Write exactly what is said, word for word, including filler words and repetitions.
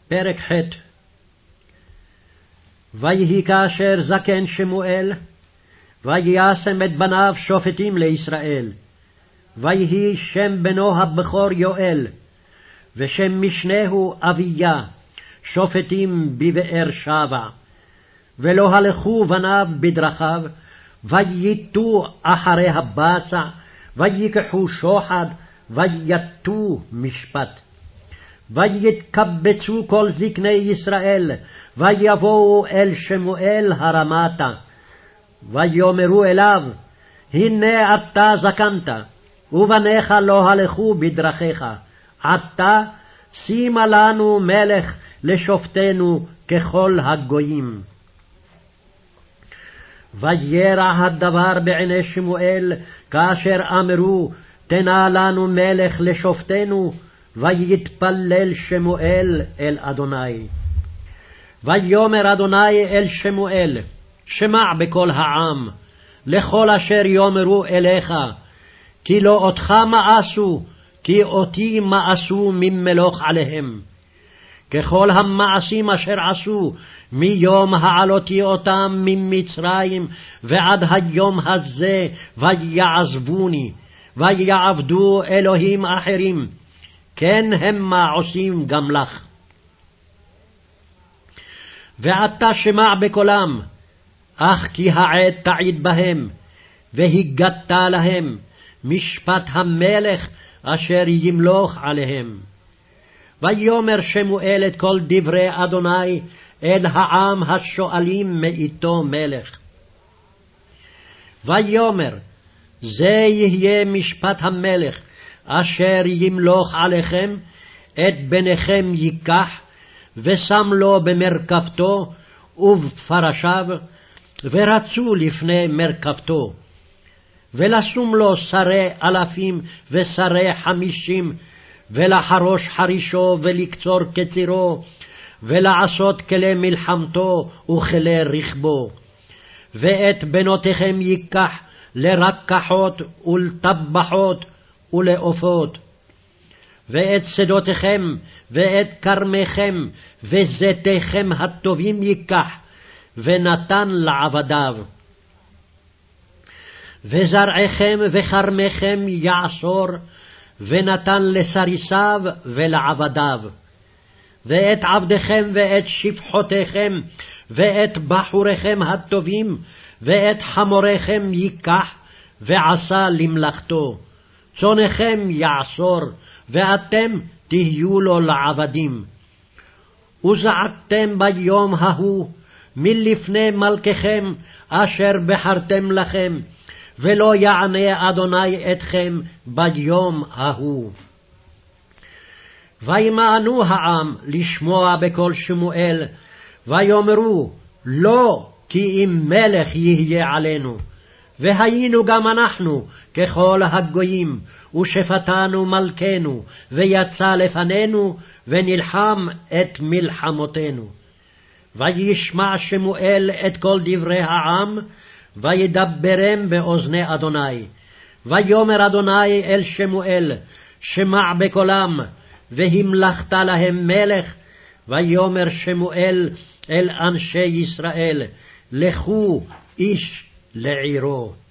פרק ח'. ויהי כאשר זקן שמואל, וישם את בניו שופטים לישראל. ויהי שם בנו הבכור יואל, ושם משנהו אביה, שופטים בבאר שבע. ולא הלכו בניו בדרכיו, וייטו אחרי הבצע, ויקחו שוחד, ויטו משפט. ויתקבצו כל זקני ישראל, ויבואו אל שמואל הרמתה, ויאמרו אליו, הנה אתה זקנת, ובניך לא הלכו בדרכיך, עתה שימה לנו מלך לשופטנו ככל הגויים. וירע הדבר בעיני שמואל, כאשר אמרו, תנה לנו מלך לשופטנו, ויתפלל שמואל אל אדוני. ויאמר אדוני אל שמואל, שמע בקול העם, לכל אשר יאמרו אליך, כי לא אותך מאסו, כי אותי מאסו ממלוך עליהם. ככל המעשים אשר עשו, מיום העלותי אותם ממצרים, ועד היום הזה, ויעזבוני, ויעבדו אלוהים אחרים, כן המה עושים גם לך. ועתה שמע בקולם, אך כי העת תעיד בהם, והגדת להם משפט המלך אשר ימלוך עליהם. ויאמר שמואל את כל דברי אדוני אל העם השואלים מאיתו מלך. ויאמר, זה יהיה משפט המלך אשר ימלוך עליכם, את בניכם ייקח, ושם לו במרכבתו ובפרשיו, ורצו לפני מרכבתו. ולשום לו שרי אלפים ושרי חמישים, ולחרוש חרישו ולקצור קצירו, ולעשות כלי מלחמתו וכלי רכבו. ואת בנותיכם ייקח לרקחות ולטבחות ולעופות. ואת שדותיכם ואת כרמיכם וזיתיכם הטובים ייקח, ונתן לעבדיו. וזרעיכם וכרמיכם יעשור, ונתן לסריסיו ולעבדיו. ואת עבדיכם ואת שפחותיכם ואת בחוריכם הטובים ואת חמוריכם ייקח, ועשה למלאכתו. צונכם יעשור, ואתם תהיו לו לעבדים. וזעקתם ביום ההוא מלפני מלככם אשר בחרתם לכם, ולא יענה אדוני אתכם ביום ההוא. וימאנו העם לשמוע בקול שמואל, ויאמרו, לא, כי אם מלך יהיה עלינו. והיינו גם אנחנו ככל הגויים, ושפטנו מלכנו, ויצא לפנינו, ונלחם את מלחמותינו. וישמע שמואל את כל דברי העם, וידברם באוזני אדוני. ויאמר אדוני אל שמואל, שמע בקולם, והמלכת להם מלך. ויאמר שמואל אל אנשי ישראל, לכו איש לעירו.